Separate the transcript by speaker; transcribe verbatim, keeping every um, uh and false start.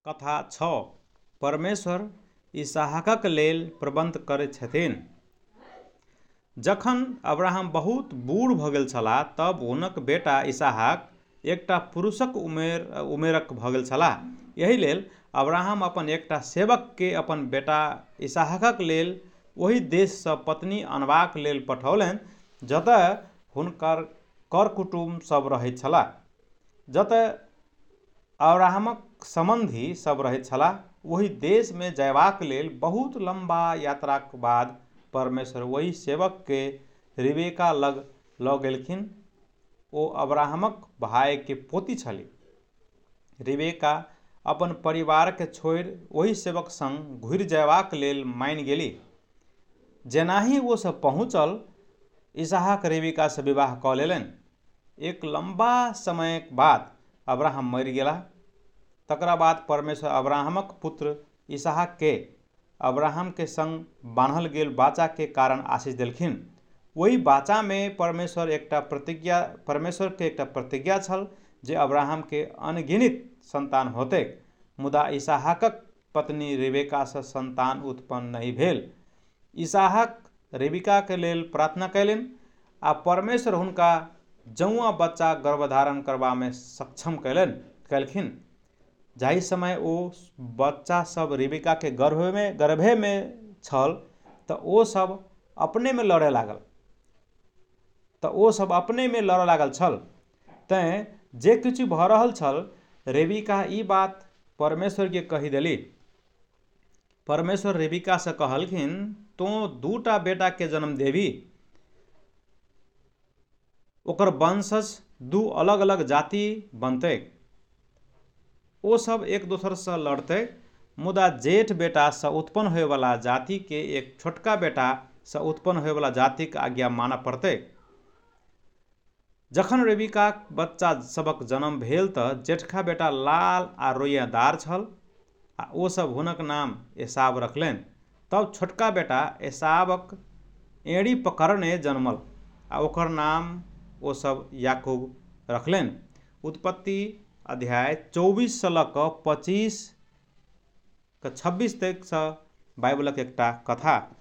Speaker 1: कथा छ परमेश्वर इसहाकक लेल प्रबंध करैत छथिन। जखन अब्राहम बहुत बूढ़ भ गेल छलाह तब हुनक बेटा इसहाक एकटा पुरुषक उमेर उमेरक भ गेल छलाह। एहि लेल अब्राहम अपन एकटा सेवक के अपन बेटा इसहाकक लेल ओहि देश सँ पत्नी अनबाक लेल पठौलनि जतय हुनकर कर कुटुम्ब सब रहैत छलाह, जतय अब्राहमक संबंधी सब रहैत छलाह। ओहि देश में जयबाक लेल बहुत लंबा यात्राक बाद परमेश्वर ओहि सेवक के रिबेका लग लऽ गेलखिन। ओ अब्राहमक भाई के पोती छलीह। रिबेका अपन परिवार के छोड़ि ओहि सेवक संग घुरि जयबाक लेल मानि गेलीह। जेनाहि ओ सब पहुँचल, इसहाक रिबेका से विवाह कऽ लेलनि। एक लंबा समयक बाद अब्राहम मरि गेलाह। तकरा बाद परमेश्वर अब्राहमक पुत्र इसहाक के अब्राहम के संग बान्हल गेल बाचा के कारण आशीष देलखिन। ओहि बाचा में परमेश्वर एकटा प्रतिज्ञा परमेश्वर के एकटा प्रतिज्ञा छल जे अब्राहम के अनगिनत संतान होतैक, मुदा इसहाकक पत्नी रिबेका सँ संतान उत्पन्न नहि भेल। इसहाक रिबेका के लेल प्रार्थना कयलनि आ परमेश्वर हुनका जौआं बच्चा गर्भधारण करबा में सक्षम कयलनि कयलखिन। जाहि समय ओ बच्चा सब रिबेका के गर्भ में गर्भे में छल तऽ ओ सब अपने में लड़य लागल तऽ ओ सब अपने में लड़य लागल छल। तें जे किछु भऽ रहल छल, रिबेका ई बात परमेश्वर के कहि देली। परमेश्वर रिबेका से कहलखिन, तों दूटा बेटा के जन्म देबी। ओकर वंशज दू अलग अलग जाति बनतैक। ओ सब एक दोसर सँ लड़तै, मुदा जेठ बेटा सँ उत्पन्न होय वाला जाति के एक छोटका बेटा सँ उत्पन्न होय वाला जाति के आज्ञा मानय पड़तै। जखन रिबेकाक बच्चा सबक जन्म भेल तऽ जेठका बेटा लाल आ रोइयादार छल आ ओ सब हुनक नाम एसाव रखलनि। तब छोटका बेटा एसावक एड़ी पकड़ने जन्मल आ ओकर नाम ओ सब याकूब रखलनि। उत्पत्ति अध्याय चौबीस सँ लऽ कऽ पच्चीस के छब्बीस तक सँ बाइबलक एकटा कथा।